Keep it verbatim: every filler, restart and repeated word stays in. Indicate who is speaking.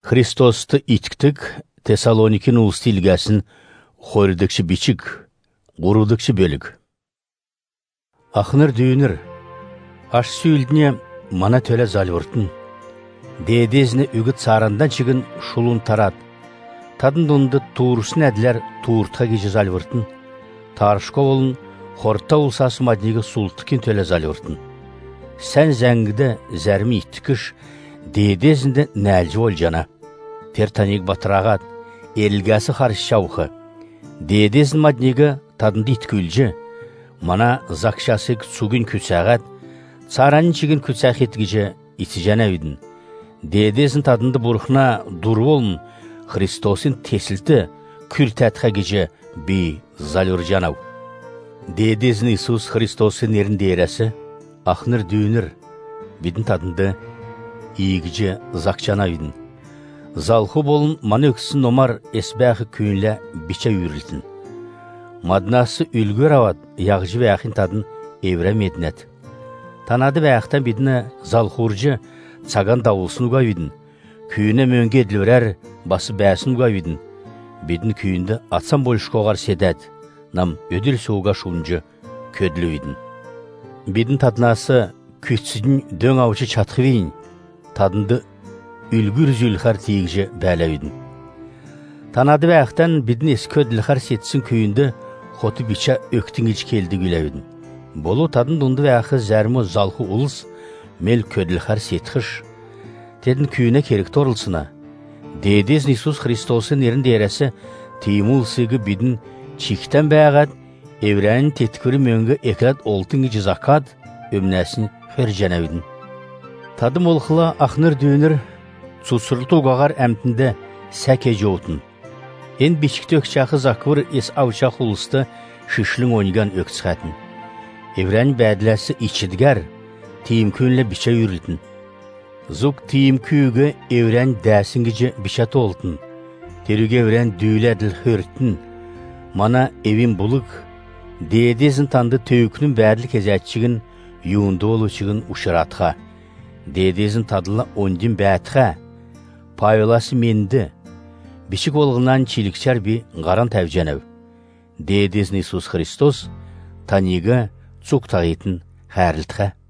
Speaker 1: Христосты иттік Тесалоникин улысты илгәсін хордыкчы бичік, ғурудыкчы бөлік. Ақыныр дүйінір, аш сүйілдіне мана төлі залвыртын, дедезіне үгіт сарандан чігін шулун тарат, тадын донды туырысын әділер туыртқа кежі залвыртын, тарышқа олын хорта улсасы маднегі султыкин төлі залвыртын. Сән зәңгіді зәрмі иттікіш, дедезінде нәлжі ол жана. Тертанек батырағат, елгәсі қаршы шауқы. Дедезін маднегі тадынды иткүлжі, мана закшасы сугін күтсәғат, царанын чигін күтсәқ еткіжі ити жәнәвідің. Дедезін тадынды бұрқына дұр олын, Христосын тесілті күртәтқа кежі бей залюр жанау. Дедезін Иисус Христосын ерінде ерәсі, ақныр дүйінір, бидің тадынды иегіжі закчанавидің. Залху болын маны өксін омар эсбәқі күйінлі бича үйрілтін. Маднасы үлгөр авад, яғжы бәқін тадын еврә медінет. Танады бәқтен бидіні залхуржы цаган дауылсын ұға үйдің. Күйіне мөнге еділірәр басы бәсін ұға үйдің. Бидін күйінді атсан болыш қоғар седәд, нам өділ соуға шуынжы көділі үйдің. Бидін таднасы күтсідің дөң аучы чатқывейін, тадынды үлгір зүлхар тегіжі бәләудің. Танады бәқтен бидін ескі өділхар сетсін күйінді хоты бича өктің іч келді күләудің. Болу тадын дұнды бәқі зәрмі залқы ұлыс мел көділхар сетқыш. Тедін күйіне керек торылсына. Дедезін Иисус Христосын ерінде ерәсі теймул сығы бидін чиктен бәғат, еврәнін теткірі мөнгі екілет олтың іч закат өмнәсін хер жәнәудің. Тадым олқыла ақныр дүйінір Цусырлы ұғағар әмтінде сәке жоутын. Ен бішікті өкчақы заквыр ес аучақ ұлысты шишлің ойнған өксіғатын. Еврән бәділәсі ичідгәр, тиім көнлі бича үйрілтін. Зук тиім күйігі еврән дәсінгіжі бича толтын. Теріге еврән дүйіләділ хөрттін. Мана евін бұлық, дедезін танды төйікінің бәділ кезәтчігін юынды олучығын ұшыратға. Дедезін тадыла ондин бәтіға. Павеласы менді, бішік олғынан чилікчар би ғаран тәвженәу. Дедезін Иисус Христос таниға цуқ тағитын хәрілтіға.